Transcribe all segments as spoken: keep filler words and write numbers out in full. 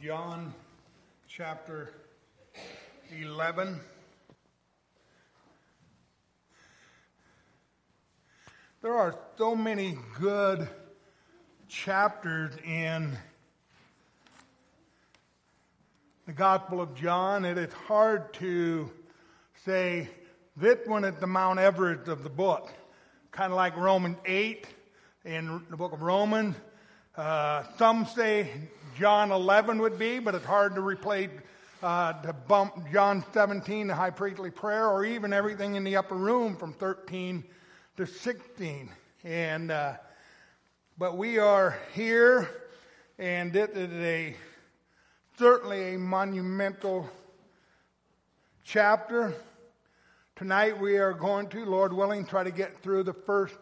John chapter eleven. There are so many good chapters in the Gospel of John, and it's hard to say this one is the Mount Everest of the book. Kind of like Romans eight in the book of Romans. Uh, some say John eleven would be, but it's hard to replace, uh, to bump John seventeen, the high priestly prayer, or even everything in the upper room from thirteen to sixteen. And, uh, but we are here, and it is a, certainly a monumental chapter. Tonight we are going to, Lord willing, try to get through the first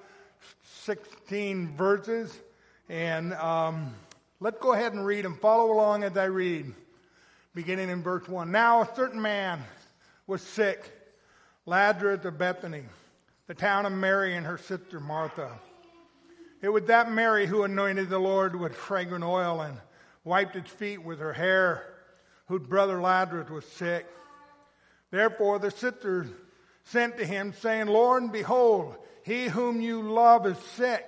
sixteen verses. And um, let's go ahead and read them. Follow along as I read, beginning in verse one. Now a certain man was sick, Lazarus of Bethany, the town of Mary and her sister Martha. It was that Mary who anointed the Lord with fragrant oil and wiped his feet with her hair, whose brother Lazarus was sick. Therefore the sisters sent to him, saying, Lord, behold, he whom you love is sick.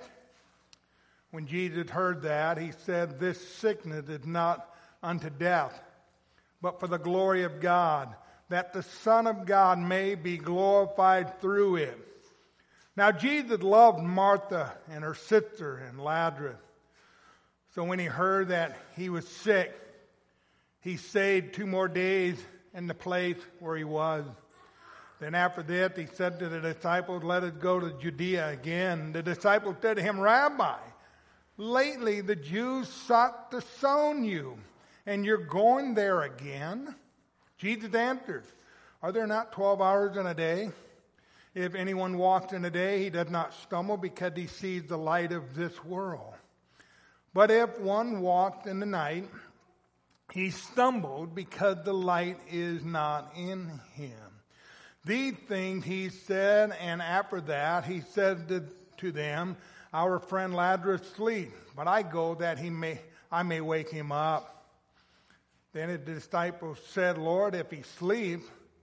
When Jesus heard that, he said, this sickness is not unto death, but for the glory of God, that the Son of God may be glorified through it. Now Jesus loved Martha and her sister and Lazarus. So when he heard that he was sick, he stayed two more days in the place where he was. Then after that, he said to the disciples, let us go to Judea again. The disciples said to him, Rabbi, lately the Jews sought to stone you, and you're going there again? Jesus answered, are there not twelve hours in a day? If anyone walks in a day, he does not stumble because he sees the light of this world. But if one walks in the night, he stumbled because the light is not in him. These things he said, and after that he said to, to them, our friend Lazarus sleeps, but I go that he may I may wake him up. Then his disciples said, Lord, if he sleeps,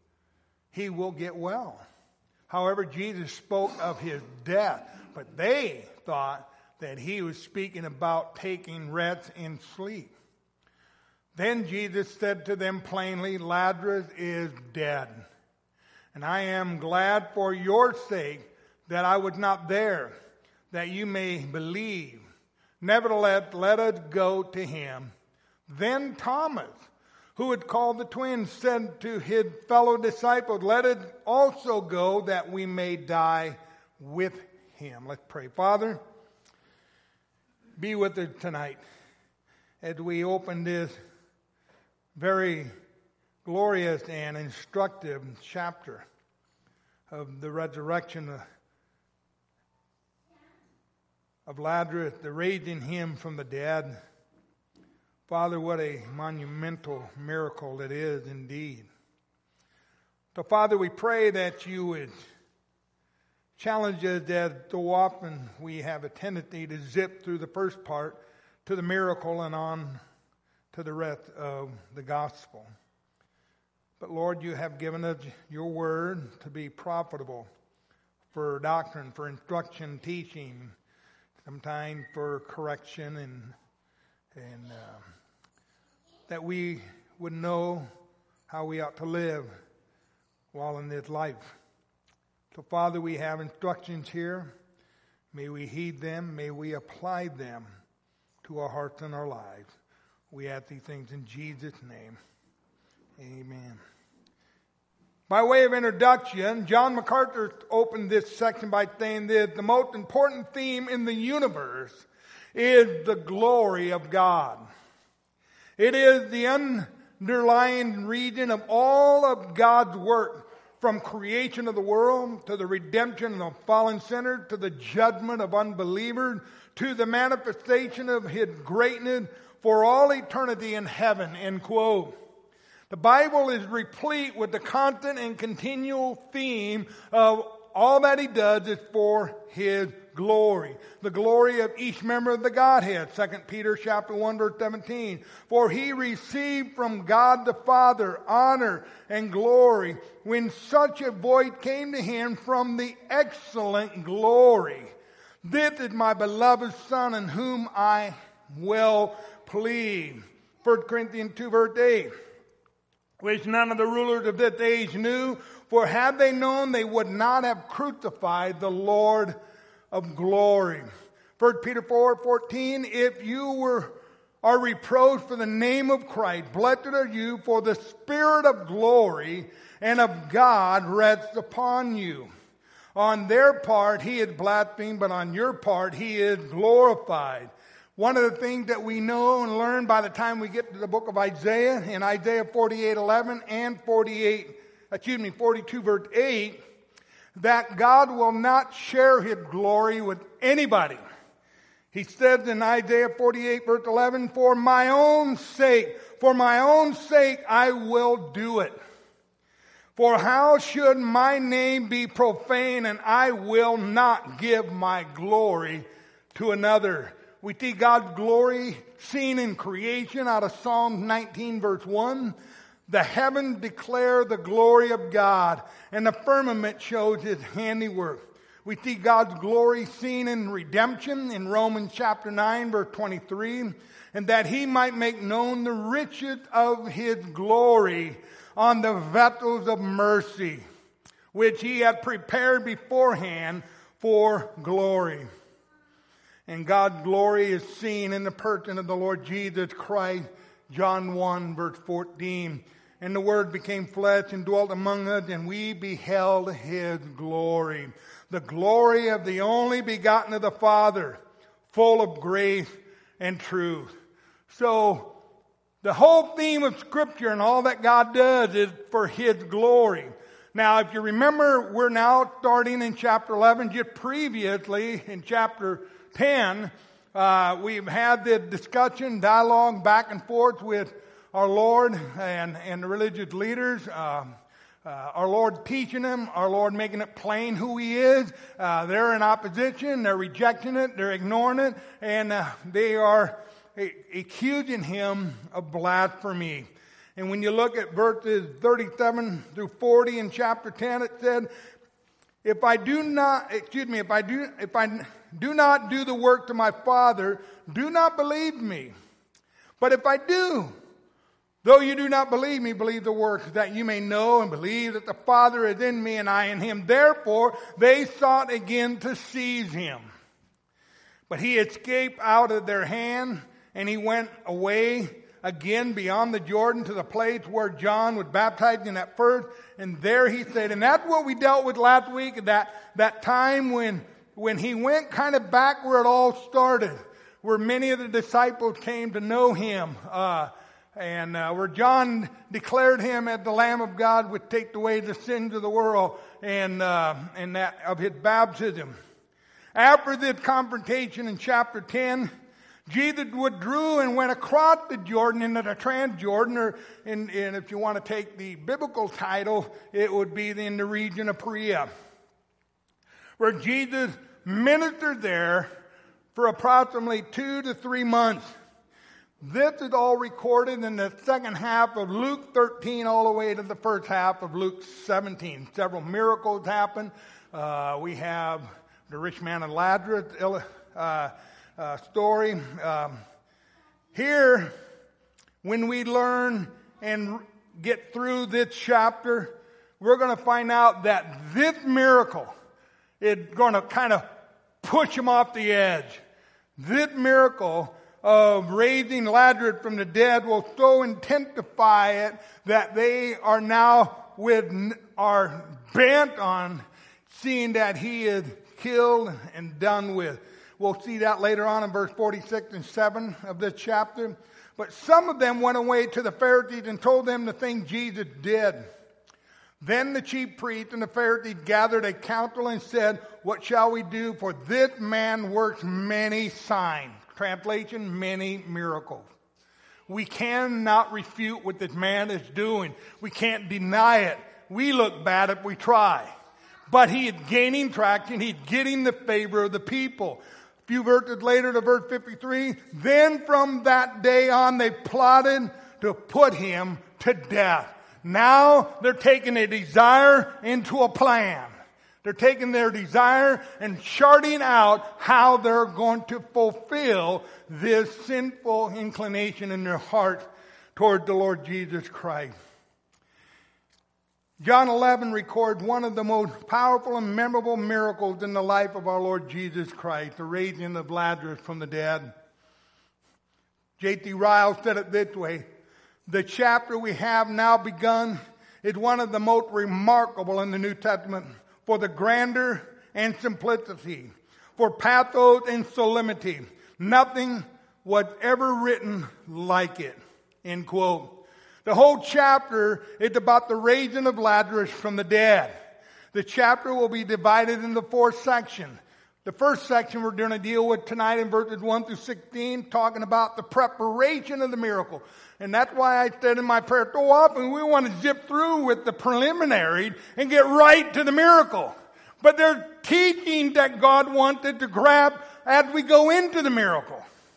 he will get well. However, Jesus spoke of his death, but they thought that he was speaking about taking rest in sleep. Then Jesus said to them plainly, Lazarus is dead, and I am glad for your sake that I was not there, that you may believe. Nevertheless, let us go to him. Then Thomas, who had called the twins, said to his fellow disciples, let us also go that we may die with him. Let's pray. Father, be with us tonight as we open this very glorious and instructive chapter of the resurrection of of Lazarus, the raising him from the dead. Father, what a monumental miracle it is indeed. So, Father, we pray that you would challenge us as so often we have a tendency to zip through the first part to the miracle and on to the rest of the gospel. But, Lord, you have given us your word to be profitable for doctrine, for instruction, teaching, sometimes for correction, and and uh, that we would know how we ought to live while in this life. So, Father, we have instructions here. May we heed them. May we apply them to our hearts and our lives. We ask these things in Jesus' name. Amen. By way of introduction, John MacArthur opened this section by saying that the most important theme in the universe is the glory of God. It is the underlying region of all of God's work, from creation of the world to the redemption of fallen sinners to the judgment of unbelievers to the manifestation of his greatness for all eternity in heaven, end quote. The Bible is replete with the constant and continual theme of all that he does is for his glory. The glory of each member of the Godhead. Second Peter chapter one verse seventeen. For he received from God the Father honor and glory when such a voice came to him from the excellent glory. This is my beloved Son in whom I will please. First Corinthians two verse eight. Which none of the rulers of this age knew, for had they known, they would not have crucified the Lord of glory. First Peter four fourteen, if you were are reproached for the name of Christ, blessed are you, for the Spirit of glory and of God rests upon you. On their part he is blasphemed, but on your part he is glorified. One of the things that we know and learn by the time we get to the book of Isaiah, in Isaiah forty-eight eleven and forty-eight, excuse me, forty-two verse eight, that God will not share his glory with anybody. He says in Isaiah forty-eight verse eleven, for my own sake, for my own sake I will do it. For how should my name be profane, and I will not give my glory to another. We see God's glory seen in creation out of Psalm nineteen verse one. The heavens declare the glory of God, and the firmament shows his handiwork. We see God's glory seen in redemption in Romans chapter nine verse twenty-three, and that he might make known the riches of his glory on the vessels of mercy, which he had prepared beforehand for glory. And God's glory is seen in the person of the Lord Jesus Christ, John one verse fourteen. And the Word became flesh and dwelt among us, and we beheld his glory. The glory of the only begotten of the Father, full of grace and truth. So, the whole theme of Scripture and all that God does is for his glory. Now, if you remember, we're now starting in chapter eleven. Just previously, in chapter ten, uh, we've had the discussion, dialogue back and forth with our Lord and, and the religious leaders. Uh, uh, our Lord teaching them, our Lord making it plain who he is. Uh, they're in opposition, they're rejecting it, they're ignoring it, and uh, they are accusing him of blasphemy. And when you look at verses thirty-seven through forty in chapter ten, it said, if I do not, excuse me, if I do, if I do not do the work to my Father, do not believe me. But if I do, though you do not believe me, believe the works, that you may know and believe that the Father is in me and I in him. Therefore, they sought again to seize him. But he escaped out of their hand, and he went away again beyond the Jordan to the place where John was baptizing at first. And there he said, and that's what we dealt with last week, that, that time when, when he went kind of back where it all started, where many of the disciples came to know him, uh, and uh, where John declared him as the Lamb of God would take away the sins of the world, and, uh, and that of his baptism. After this confrontation in chapter ten, Jesus withdrew and went across the Jordan into the Transjordan, or in, in, if you want to take the biblical title, it would be in the region of Perea, where Jesus ministered there for approximately two to three months. This is all recorded in the second half of Luke thirteen all the way to the first half of Luke seventeen. Several miracles happen. Uh, we have the rich man and Lazarus uh, uh, story. Um, here, when we learn and get through this chapter, we're going to find out that this miracle is going to kind of push them off the edge. This miracle of raising Lazarus from the dead will so intensify it that they are now with are bent on seeing that he is killed and done with. We'll see that later on in verse forty-six and seven of this chapter. But some of them went away to the Pharisees and told them the thing Jesus did. Then the chief priests and the Pharisees gathered a council and said, what shall we do? For this man works many signs. Translation, many miracles. We cannot refute what this man is doing. We can't deny it. We look bad if we try. but he is gaining traction. He's getting the favor of the people. A few verses later to verse fifty-three, then from that day on they plotted to put him to death. Now they're taking a desire into a plan. They're taking their desire and charting out how they're going to fulfill this sinful inclination in their heart toward the Lord Jesus Christ. John eleven records one of the most powerful and memorable miracles in the life of our Lord Jesus Christ, the raising of Lazarus from the dead. J T Ryle said it this way, the chapter we have now begun is one of the most remarkable in the New Testament for the grandeur and simplicity, for pathos and solemnity. Nothing was ever written like it. End quote. The whole chapter is about the raising of Lazarus from the dead. The chapter will be divided into four sections. The first section we're going to deal with tonight in verses one through sixteen, talking about the preparation of the miracle. And that's why I said in my prayer, so often we want to zip through with the preliminary and get right to the miracle. But they're teaching that God wanted to grab as we go into the miracle.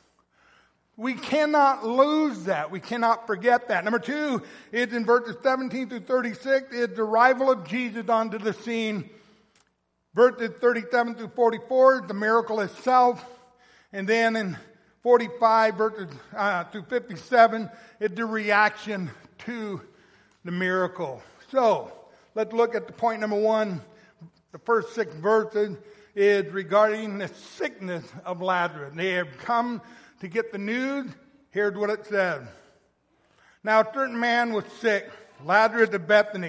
We cannot lose that. We cannot forget that. Number two is in verses seventeen through thirty-six is the arrival of Jesus onto the scene. Verses thirty-seven through forty-four is the miracle itself. And then in forty-five verses uh, through fifty-seven is the reaction to the miracle. So let's look at the point number one. The first six verses is regarding the sickness of Lazarus. They have come to get the news. Here's what it says. Now a certain man was sick, Lazarus of Bethany,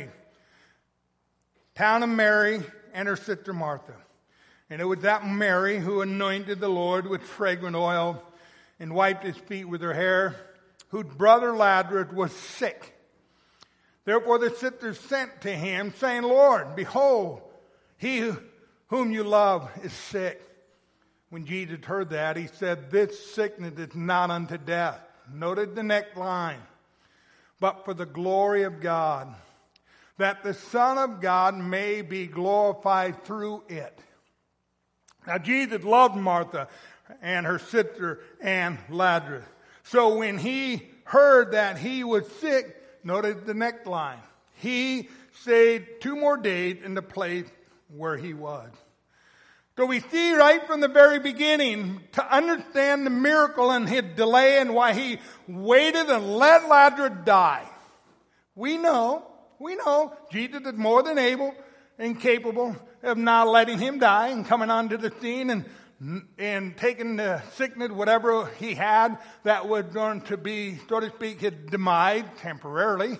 town of Mary and her sister Martha. And it was that Mary who anointed the Lord with fragrant oil and wiped his feet with her hair, whose brother Lazarus was sick. Therefore the sisters sent to him, saying, Lord, behold, he whom you love is sick. When Jesus heard that, he said, this sickness is not unto death. Noted the next line. But for the glory of God, that the Son of God may be glorified through it. Now Jesus loved Martha and her sister and Lazarus. So when he heard that he was sick, noted the next line. He stayed two more days in the place where he was. So we see right from the very beginning, to understand the miracle and his delay and why he waited and let Lazarus die. We know, we know Jesus is more than able and capable of not letting him die and coming onto the scene and, and taking the sickness, whatever he had, that was going to be, so to speak, his demise temporarily.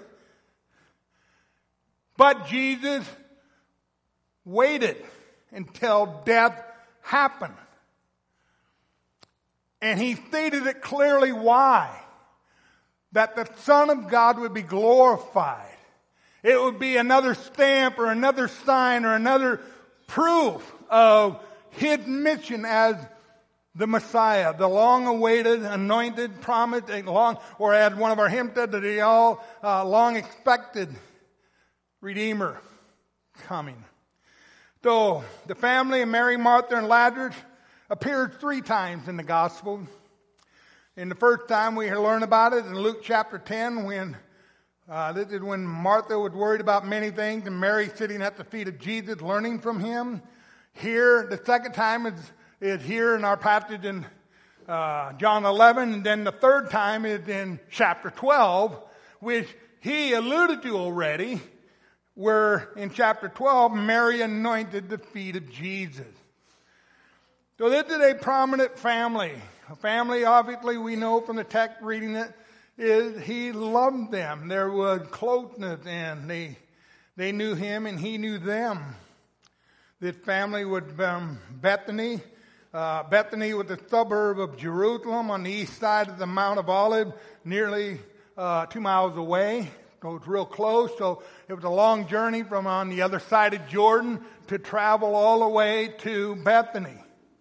But Jesus waited until death happened. And he stated it clearly why. That the Son of God would be glorified. It would be another stamp or another sign or another proof of his mission as the Messiah, the long-awaited, anointed, promised, long, or as one of our hymns said, the all uh, long-expected Redeemer coming. So, the family of Mary, Martha, and Lazarus appeared three times in the Gospel. In the first time we learn about it in Luke chapter ten, when uh, this is when Martha was worried about many things, and Mary sitting at the feet of Jesus, learning from him. Here, the second time is, is here in our passage in uh, John eleven, and then the third time is in chapter twelve, which he alluded to already, where in chapter twelve, Mary anointed the feet of Jesus. So this is a prominent family. A family, obviously, we know from the text reading it, is he loved them. There was closeness, and they they knew him, and he knew them. This family was from Bethany. Uh, Bethany was a suburb of Jerusalem on the east side of the Mount of Olives, nearly uh, two miles away. So it's real close. So it was a long journey from on the other side of Jordan to travel all the way to Bethany.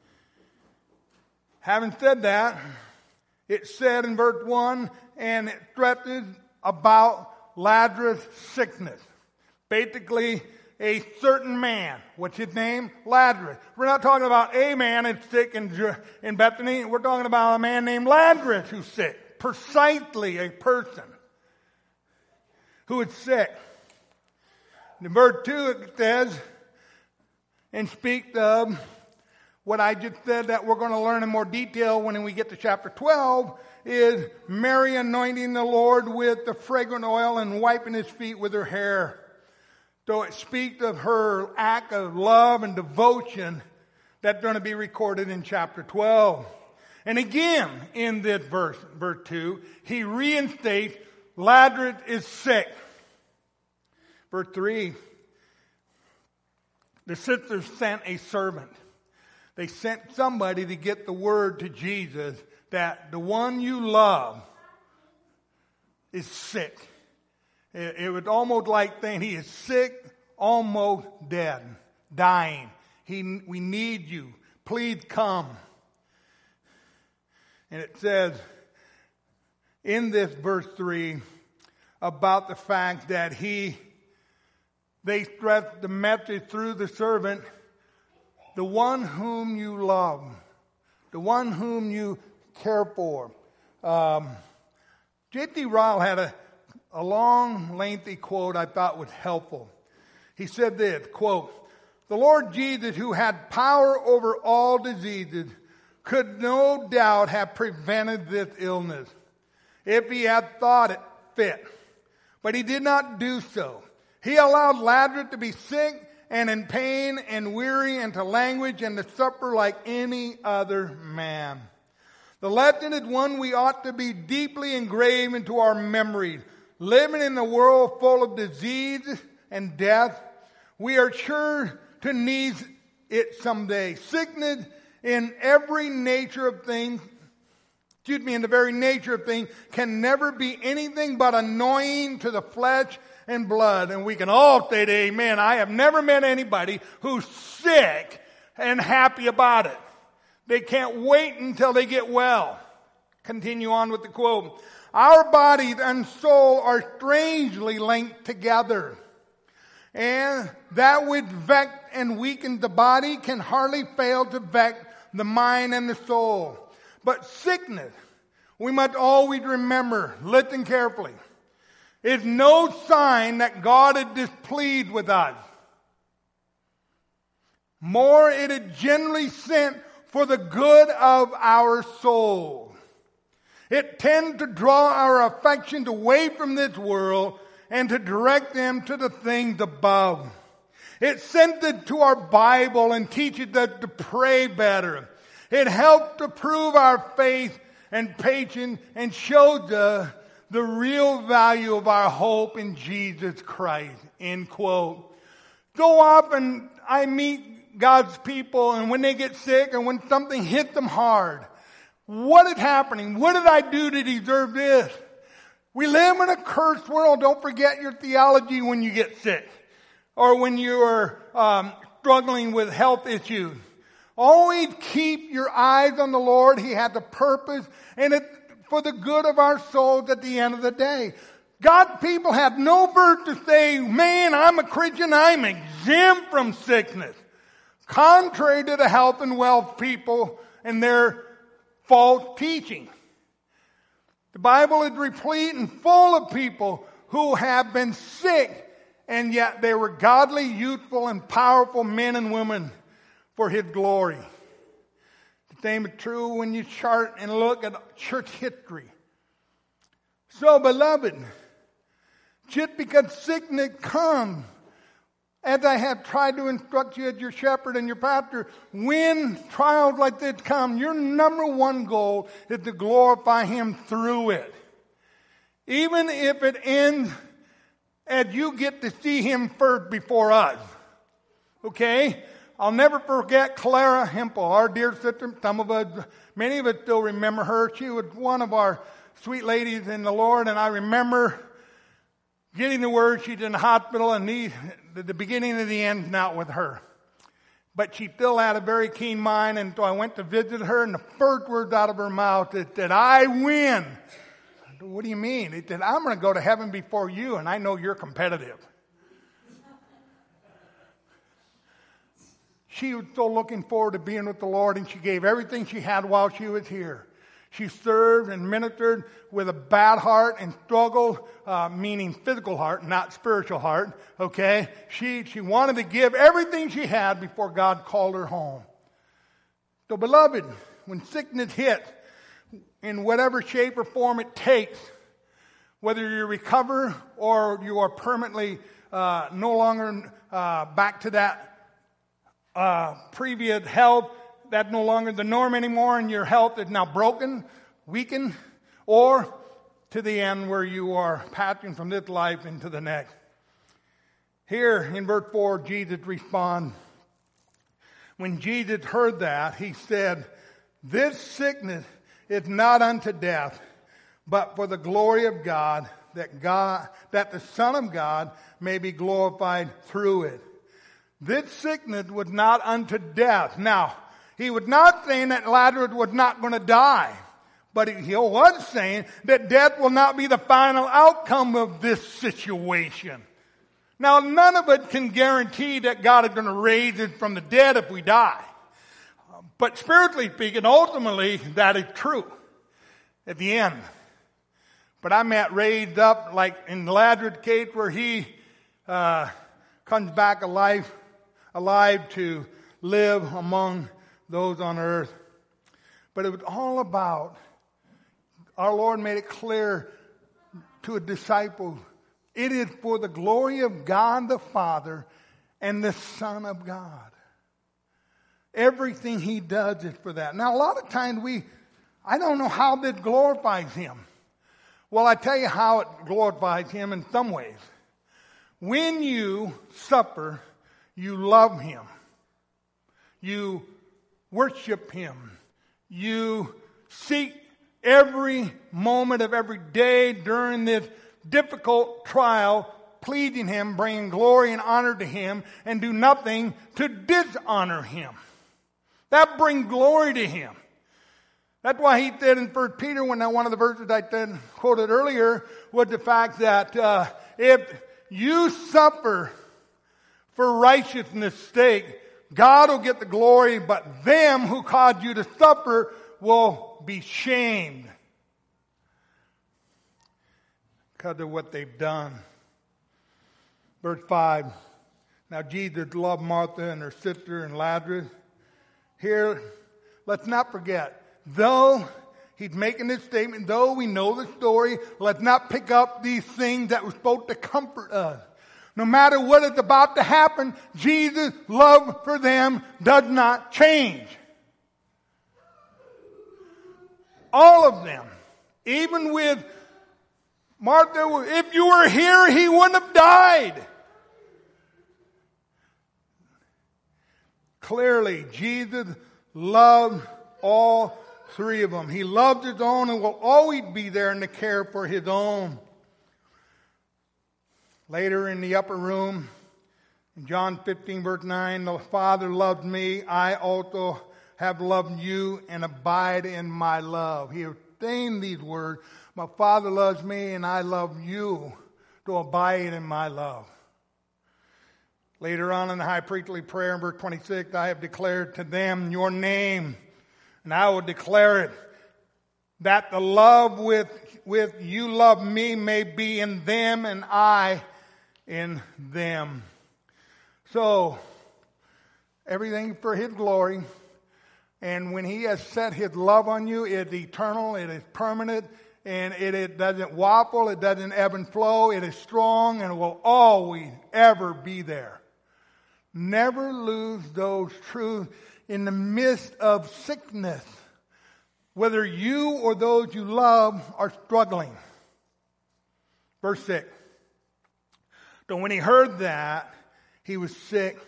Having said that, it said in verse one, and it stresses about Lazarus' sickness. Basically, a certain man. What's his name? Lazarus. We're not talking about a man that's sick in, in Bethany. We're talking about a man named Lazarus who's sick. Precisely a person who is sick. In verse two it says, and speaks of what I just said that we're going to learn in more detail when we get to chapter twelve, is Mary anointing the Lord with the fragrant oil and wiping his feet with her hair. So it speaks of her act of love and devotion that's going to be recorded in chapter twelve. And again, in this verse, verse two, he reinstates Lazarus is sick. Verse three, the sisters sent a servant. They sent somebody to get the word to Jesus that the one you love is sick. It, it was almost like saying he is sick, almost dead, dying. He, we need you. Please come. And it says in this verse three about the fact that he, they stressed the message through the servant, the one whom you love, the one whom you care for. Um, J T Ryle had a, a long, lengthy quote I thought was helpful. He said this, quote, "The Lord Jesus, who had power over all diseases, could no doubt have prevented this illness if he had thought it fit. But he did not do so. He allowed Lazarus to be sick and in pain and weary and to languish and to suffer like any other man. The lesson is one we ought to be deeply engraved into our memories. Living in a world full of disease and death, we are sure to need it someday. Sickness in every nature of things, excuse me, in the very nature of things, can never be anything but annoying to the flesh and blood." And we can all say, amen. I have never met anybody who's sick and happy about it. They can't wait until they get well. Continue on with the quote. "Our bodies and soul are strangely linked together. And that which vex and weakens the body can hardly fail to vex the mind and the soul. But sickness, we must always remember, listen carefully, is no sign that God is displeased with us. More, it is generally sent for the good of our soul. It tends to draw our affections away from this world and to direct them to the things above. It sends it to our Bible and teaches us to pray better. It helps to prove our faith and patience and shows us the real value of our hope in Jesus Christ." End quote. So often I meet God's people, and when they get sick and when something hits them hard, what is happening? What did I do to deserve this? We live in a cursed world. Don't forget your theology when you get sick or when you are um, struggling with health issues. Always keep your eyes on the Lord. He has a purpose, and it's for the good of our souls at the end of the day. God's people have no verse to say, man, I'm a Christian, I'm exempt from sickness. Contrary to the health and wealth people and their false teaching. The Bible is replete and full of people who have been sick, and yet they were godly, youthful, and powerful men and women for His glory. The same is true when you chart and look at church history. So, beloved, just because sickness comes, as I have tried to instruct you as your shepherd and your pastor, when trials like this come, your number one goal is to glorify Him through it. Even if it ends as you get to see Him first before us. Okay? I'll never forget Clara Hempel, our dear sister. Some of us, many of us still remember her. She was one of our sweet ladies in the Lord, and I remember getting the word she's in the hospital, and the, the beginning of the end not with her. But she still had a very keen mind, and so I went to visit her, and the first words out of her mouth is that I win. I said, what do you mean? It said, I'm going to go to heaven before you, and I know you're competitive. she was so looking forward to being with the Lord, and she gave everything she had while she was here. She served and ministered with a bad heart and struggled, uh, meaning physical heart, not spiritual heart, okay? She, she wanted to give everything she had before God called her home. So, beloved, when sickness hits, in whatever shape or form it takes, whether you recover or you are permanently uh, no longer uh, back to that uh, previous health, that's no longer the norm anymore, and your health is now broken, weakened, or to the end where you are passing from this life into the next. Here in verse four, Jesus responds. When Jesus heard that, he said, "This sickness is not unto death, but for the glory of God, that God, that the Son of God may be glorified through it." This sickness was not unto death. Now, he was not saying that Lazarus was not going to die, but he was saying that death will not be the final outcome of this situation. Now, none of it can guarantee that God is going to raise us from the dead if we die. But spiritually speaking, ultimately, that is true at the end. But I meant raised up like in Lazarus' case where he uh, comes back alive, alive to live among those on earth. But it was all about, our Lord made it clear to a disciple, it is for the glory of God the Father and the Son of God. Everything he does is for that. Now, a lot of times we, I don't know how this glorifies him. Well, I tell you how it glorifies him in some ways. When you suffer, you love him. You worship him. You seek every moment of every day during this difficult trial, pleasing him, bringing glory and honor to him, and do nothing to dishonor him. That brings glory to him. That's why he said in First Peter, when one of the verses I said, quoted earlier, was the fact that uh, if you suffer for righteousness' sake, God will get the glory, but them who caused you to suffer will be shamed because of what they've done. Verse five. Now Jesus loved Martha and her sister and Lazarus. Here, let's not forget, though he's making this statement, though we know the story, let's not pick up these things that were supposed to comfort us. No matter what is about to happen, Jesus' love for them does not change. All of them. Even with Martha, if you were here, he wouldn't have died. Clearly, Jesus loved all three of them. He loved his own and will always be there in the care for his own. Later in the upper room, in John fifteen, verse nine, the Father loved me. I also have loved you and abide in my love. He obtained these words. My Father loves me and I love you to abide in my love. Later on in the high priestly prayer in verse twenty-six, I have declared to them your name, and I will declare it, that the love with, with you love me may be in them and I in them. So, everything for his glory. And when he has set his love on you, it is eternal, it is permanent, and it, it doesn't waffle, it doesn't ebb and flow, it is strong and will always, ever be there. Never lose those truths in the midst of sickness, whether you or those you love are struggling. Verse six. So when he heard that he was sick,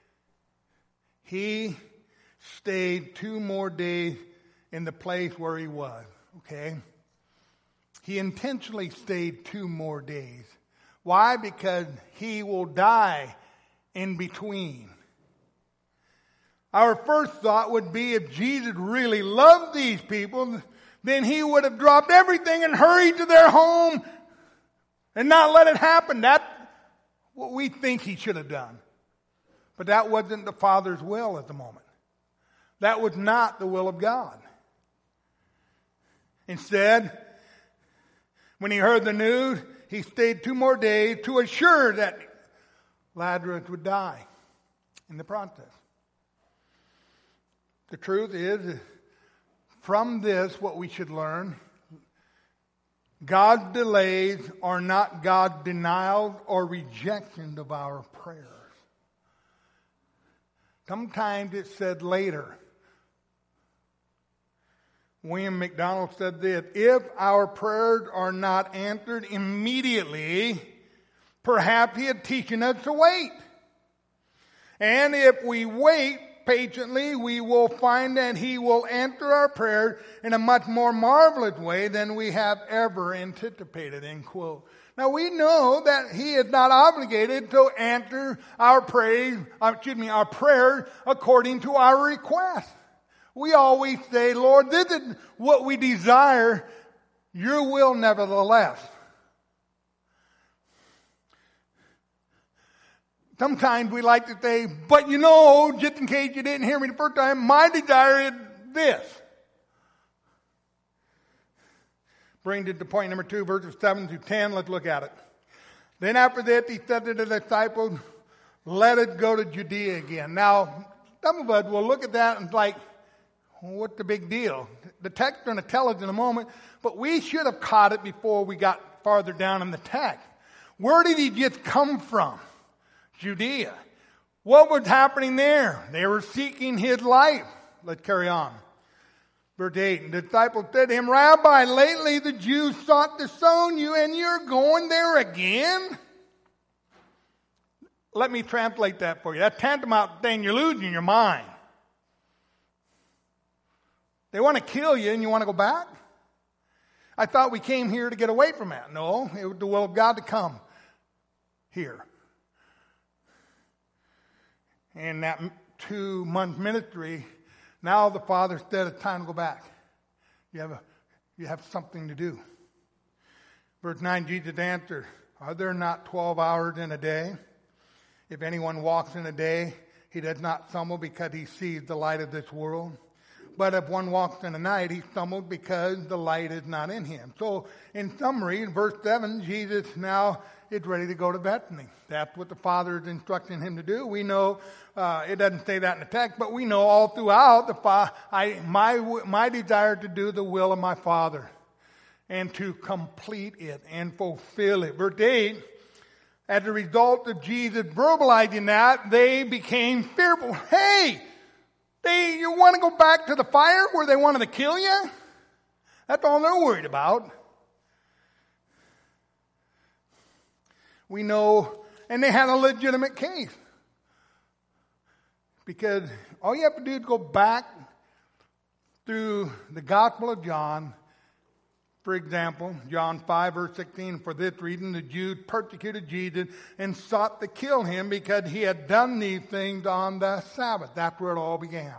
he stayed two more days in the place where he was. Okay? He intentionally stayed two more days. Why? Because he will die in between. Our first thought would be if Jesus really loved these people, then he would have dropped everything and hurried to their home and not let it happen. That's what we think he should have done. But that wasn't the Father's will at the moment. That was not the will of God. Instead, when he heard the news, he stayed two more days to assure that Lazarus would die in the process. The truth is, from this, what we should learn, God's delays are not God's denials or rejections of our prayers. Sometimes it's said later. William MacDonald said this, if our prayers are not answered immediately, perhaps he is teaching us to wait. And if we wait patiently, we will find that he will answer our prayers in a much more marvelous way than we have ever anticipated, end quote. Now we know that he is not obligated to answer our praise, uh, excuse me, our prayers according to our request. We always say, Lord, this is what we desire, your will nevertheless. Sometimes we like to say, but you know, just in case you didn't hear me the first time, my desire is this. Brings it to point number two, verses seven through ten. Let's look at it. Then after that, he said to the disciples, let us go to Judea again. Now, some of us will look at that and it's like, well, what's the big deal? The text is going to tell us in a moment, but we should have caught it before we got farther down in the text. Where did he just come from? Judea. What was happening there? They were seeking his life. Let's carry on. Verse eight, the disciples said to him, Rabbi, lately the Jews sought to stone you, and you're going there again? Let me translate that for you. That's tantamount to saying you're losing your mind. They want to kill you, and you want to go back? I thought we came here to get away from that. No, it was the will of God to come here. In that two-month ministry, now the Father said it's time to go back. You have a, you have something to do. Verse nine, Jesus answered, are there not twelve hours in a day? If anyone walks in a day, he does not stumble because he sees the light of this world. But if one walks in the night, he stumbles because the light is not in him. So, in summary, in verse seven, Jesus now is ready to go to Bethany. That's what the Father is instructing him to do. We know, uh, it doesn't say that in the text, but we know all throughout the fa- I, my, my desire to do the will of my Father and to complete it and fulfill it. Verse eight, as a result of Jesus verbalizing that, they became fearful. Hey! They, you want to go back to the fire where they wanted to kill you? That's all they're worried about. We know, and they had a legitimate case. Because all you have to do is go back through the Gospel of John. For example, John five, verse sixteen, for this reason the Jews persecuted Jesus and sought to kill him because he had done these things on the Sabbath. That's where it all began.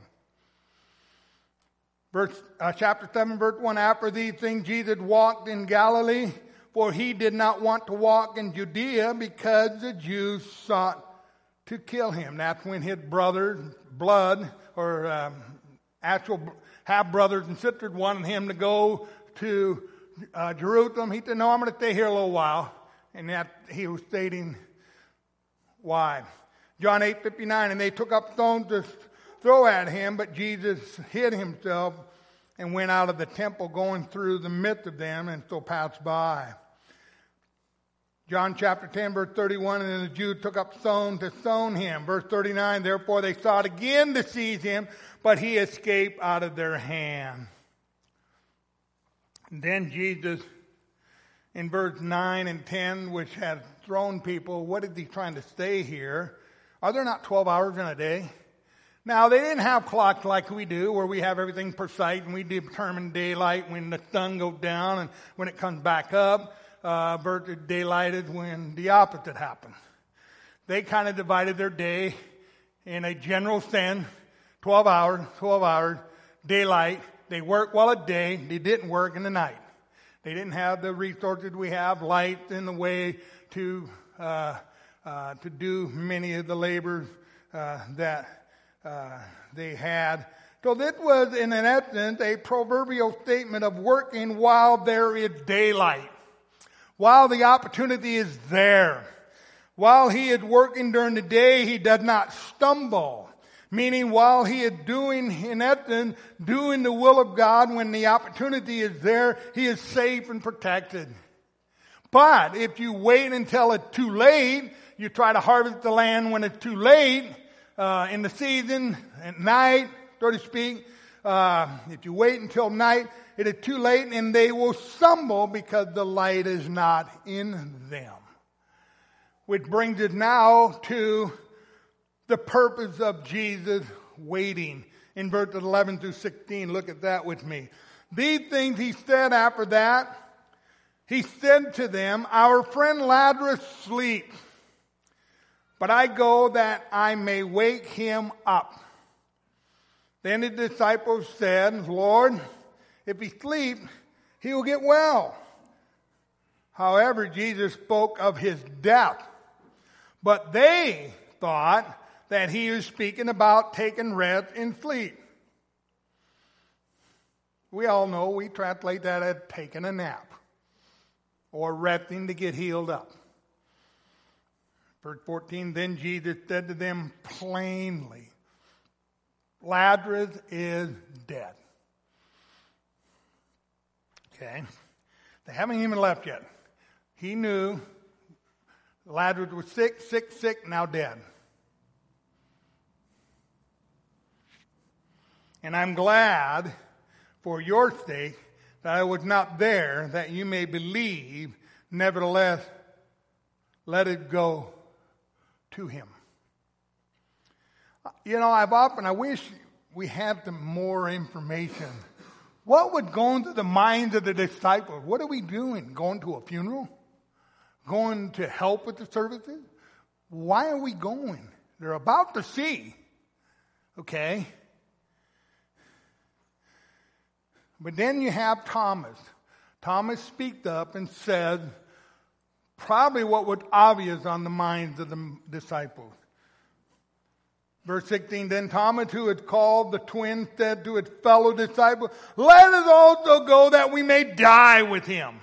Verse, uh, chapter seven, verse one, after these things Jesus walked in Galilee, for he did not want to walk in Judea because the Jews sought to kill him. That's when his brothers, blood, or um, actual half-brothers and sisters wanted him to go to Uh, Jerusalem. He said, no, I'm going to stay here a little while. And that he was stating why. John eight fifty-nine, and they took up stones to throw at him, but Jesus hid himself and went out of the temple, going through the midst of them, and so passed by. John chapter ten, verse thirty-one, and then the Jews took up stones to stone him. Verse thirty-nine, therefore they sought again to seize him, but he escaped out of their hand. And then Jesus, in verse nine and ten, which had thrown people, what is he trying to say here? Are there not twelve hours in a day? Now, they didn't have clocks like we do, where we have everything precise, and we determine daylight when the sun goes down and when it comes back up. Uh, versus daylight is when the opposite happens. They kind of divided their day in a general sense, twelve hours, twelve hours, daylight. They worked while at day. They didn't work in the night. They didn't have the resources we have, light in the way to uh, uh, to do many of the labors uh, that uh, they had. So this was, in an essence, a proverbial statement of working while there is daylight, while the opportunity is there. While he is working during the day, he does not stumble. Meaning while he is doing, in essence, doing the will of God, when the opportunity is there, he is safe and protected. But if you wait until it's too late, you try to harvest the land when it's too late, uh, in the season, at night, so to speak, uh, if you wait until night, it is too late and they will stumble because the light is not in them. Which brings us now to the purpose of Jesus waiting. In verses eleven through sixteen, look at that with me. These things he said after that. He said to them, our friend Lazarus sleeps, but I go that I may wake him up. Then the disciples said, Lord, if he sleeps, he will get well. However, Jesus spoke of his death. But they thought that he was speaking about taking rest in sleep. We all know we translate that as taking a nap or resting to get healed up. Verse fourteen, then Jesus said to them plainly, Lazarus is dead. Okay. They haven't even left yet. He knew Lazarus was sick, sick, sick, now dead. And I'm glad for your sake that I was not there, that you may believe. Nevertheless, let it go to him. You know, I've often, I wish we had some more information. What would go into the minds of the disciples? What are we doing? Going to a funeral? Going to help with the services? Why are we going? They're about to see. Okay? But then you have Thomas. Thomas speaked up and said probably what was obvious on the minds of the disciples. Verse sixteen, then Thomas, who had called the twin, said to his fellow disciples, let us also go that we may die with him.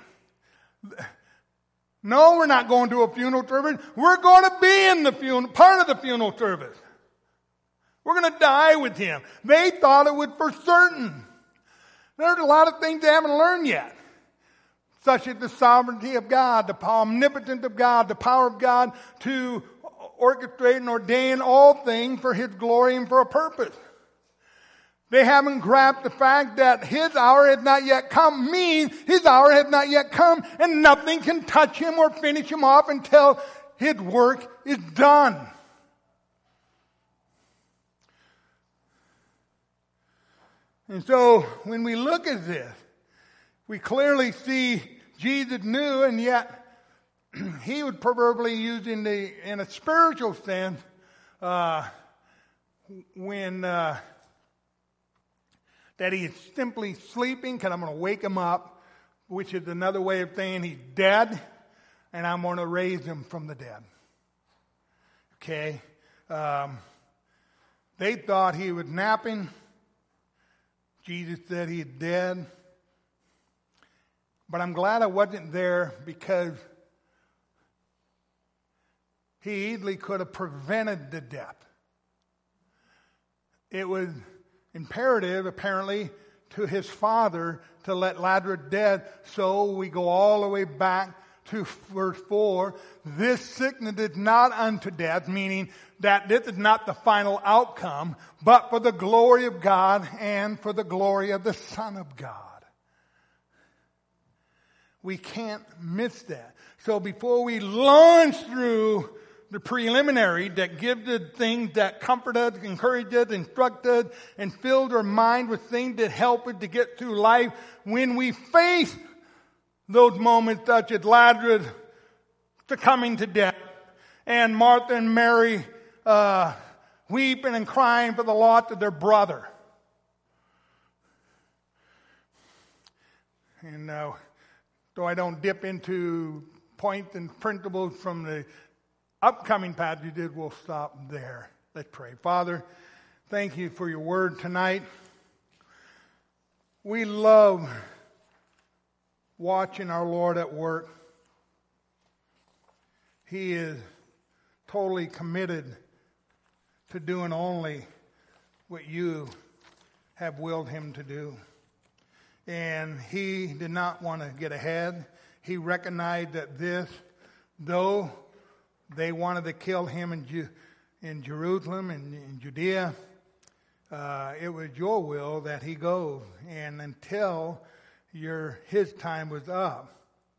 No, we're not going to a funeral service. We're going to be in the funeral, part of the funeral service. We're going to die with him. They thought it was for certain. There's a lot of things they haven't learned yet, such as the sovereignty of God, the omnipotence of God, the power of God to orchestrate and ordain all things for his glory and for a purpose. They haven't grasped the fact that his hour has not yet come, means his hour has not yet come, and nothing can touch him or finish him off until his work is done. And so when we look at this, we clearly see Jesus knew, and yet he was proverbially using the, in a spiritual sense, uh, when uh, that he is simply sleeping, because I'm going to wake him up, which is another way of saying he's dead, and I'm going to raise him from the dead. Okay? Um, they thought he was napping. Jesus said he's dead. But I'm glad I wasn't there, because he easily could have prevented the death. It was imperative, apparently, to his father to let Lazarus dead. So we go all the way back to verse four. This sickness is not unto death, meaning that this is not the final outcome, but for the glory of God and for the glory of the Son of God. We can't miss that. So before we launch through the preliminary that gives us things that comfort us, encourage us, instruct us, and fill our mind with things that help us to get through life, when we face those moments such as Lazarus succumbing to death, and Martha and Mary uh, weeping and crying for the loss of their brother. And uh, though I don't dip into points and principles from the upcoming passages, we'll stop there. Let's pray. Father, thank you for your word tonight. We love watching our Lord at work. He is totally committed to doing only what you have willed him to do. And he did not want to get ahead. He recognized that this, though they wanted to kill him in, Ju- in Jerusalem and in Judea, uh, it was your will that he go. And until your his time was up,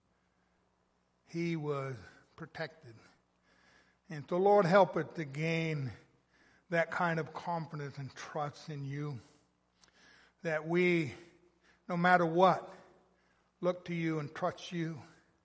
he was protected. And so, Lord, help us to gain that kind of confidence and trust in you, that we, no matter what, look to you and trust you.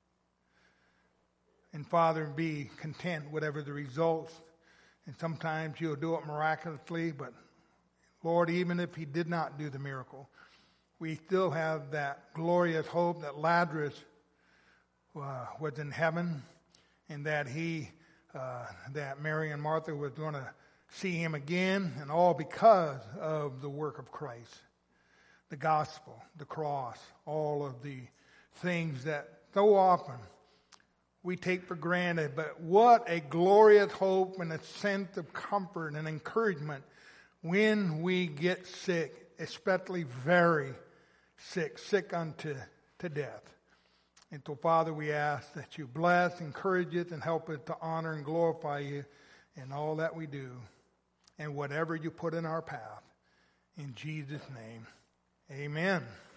And Father, be content whatever the results. And sometimes you'll do it miraculously, but Lord, even if he did not do the miracle, we still have that glorious hope that Lazarus uh, was in heaven, and that he, uh, that Mary and Martha was going to see him again, and all because of the work of Christ. The gospel, the cross, all of the things that so often we take for granted. But what a glorious hope and a sense of comfort and encouragement when we get sick, especially very sick, sick unto to death. And so, Father, we ask that you bless, encourage it, and help it to honor and glorify you in all that we do and whatever you put in our path. In Jesus' name, amen.